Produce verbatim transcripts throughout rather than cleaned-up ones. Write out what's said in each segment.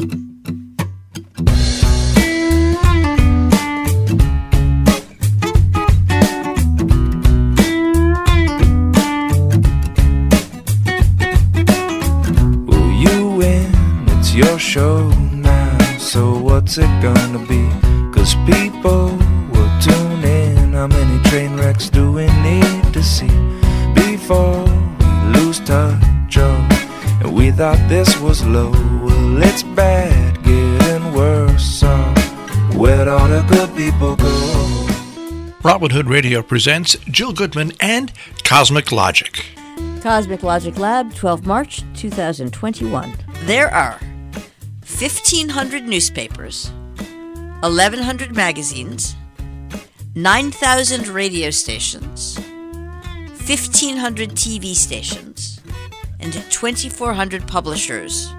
Will you win? It's your show now, so what's it gonna be? 'Cause people will tune in. How many train wrecks do we need to see before we lose touch? Oh, and we thought this was low. Well, it's bad, getting worse. So where'd all the good people go? Robin Hood Radio presents Jill Goodman and Cosmic Logic. Cosmic Logic Lab, twelfth of March, two thousand twenty-one. There are fifteen hundred newspapers, eleven hundred magazines, nine thousand radio stations, fifteen hundred T V stations, and twenty-four hundred publishers,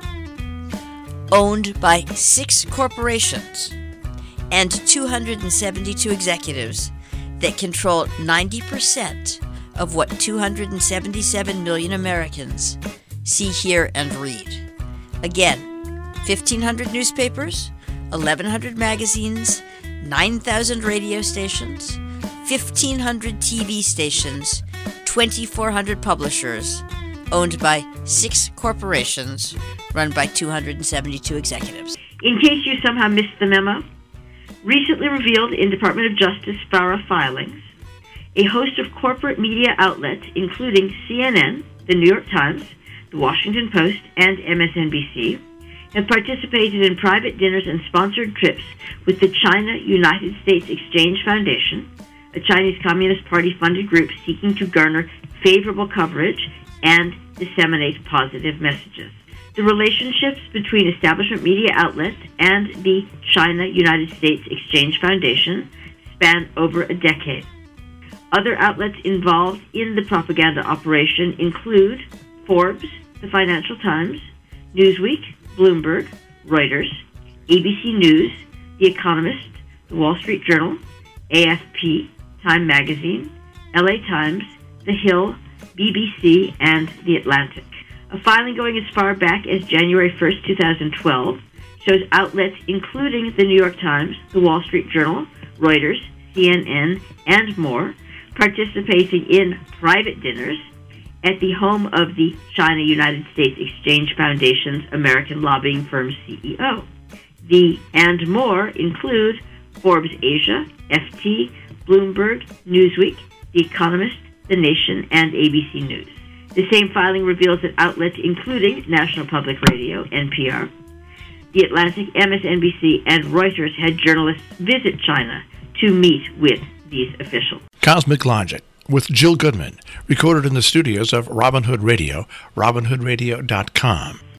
owned by six corporations and two hundred seventy-two executives that control ninety percent of what two hundred seventy-seven million Americans see, hear, and read. Again, fifteen hundred newspapers, eleven hundred magazines, nine thousand radio stations, fifteen hundred T V stations, twenty-four hundred publishers, owned by six corporations, run by two hundred seventy-two executives. In case you somehow missed the memo, recently revealed in Department of Justice FARA filings, a host of corporate media outlets, including C N N, the New York Times, the Washington Post, and M S N B C, have participated in private dinners and sponsored trips with the China United States Exchange Foundation, a Chinese Communist Party-funded group seeking to garner favorable coverage and disseminate positive messages. The relationships between establishment media outlets and the China United States Exchange Foundation span over a decade. Other outlets involved in the propaganda operation include Forbes, the Financial Times, Newsweek, Bloomberg, Reuters, A B C News, The Economist, The Wall Street Journal, A F P, Time Magazine, L A Times, The Hill, B B C, and The Atlantic. A filing going as far back as January first, twenty twelve, shows outlets including The New York Times, The Wall Street Journal, Reuters, C N N, and more participating in private dinners at the home of the China United States Exchange Foundation's American lobbying firm C E O. The and more include Forbes Asia, F T, Bloomberg, Newsweek, The Economist, The Nation, and A B C News. The same filing reveals that outlets including National Public Radio, N P R, The Atlantic, M S N B C, and Reuters had journalists visit China to meet with these officials. Cosmic Logic with Jill Goodman, recorded in the studios of Robin Hood Radio, robin hood radio dot com.